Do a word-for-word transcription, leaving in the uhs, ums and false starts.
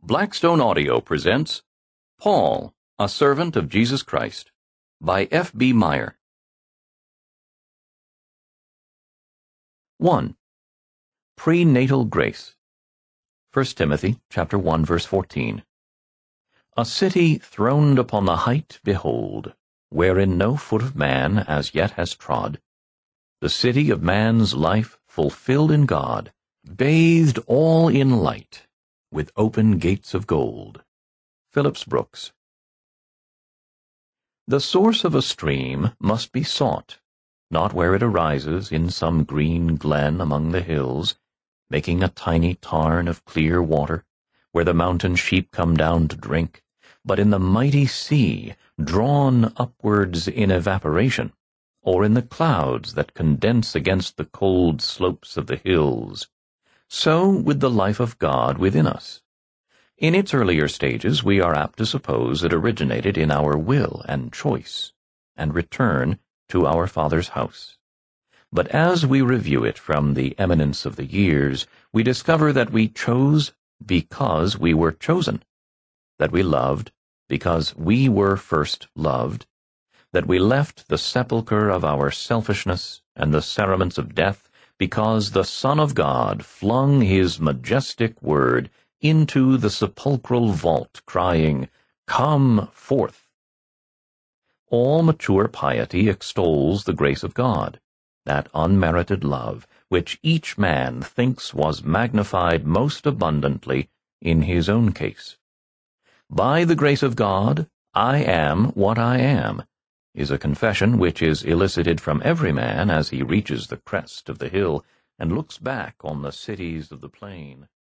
Blackstone Audio presents Paul, a Servant of Jesus Christ, by F B Meyer. one. Prenatal Grace. First Timothy chapter one, verse fourteen. A city throned upon the height, behold, wherein no foot of man as yet has trod. The city of man's life fulfilled in God, bathed all in light, with open gates of gold. Phillips Brooks. The source of a stream must be sought, not where it arises in some green glen among the hills, making a tiny tarn of clear water, where the mountain sheep come down to drink, but in the mighty sea, drawn upwards in evaporation, or in the clouds that condense against the cold slopes of the hills. So with the life of God within us. In its earlier stages we are apt to suppose it originated in our will and choice, and return to our Father's house. But as we review it from the eminence of the years, we discover that we chose because we were chosen, that we loved because we were first loved, that we left the sepulchre of our selfishness and the cerements of death because the Son of God flung his majestic word into the sepulchral vault, crying, "Come forth." All mature piety extols the grace of God, that unmerited love, which each man thinks was magnified most abundantly in his own case. By the grace of God, I am what I am, is a confession which is elicited from every man as he reaches the crest of the hill and looks back on the cities of the plain.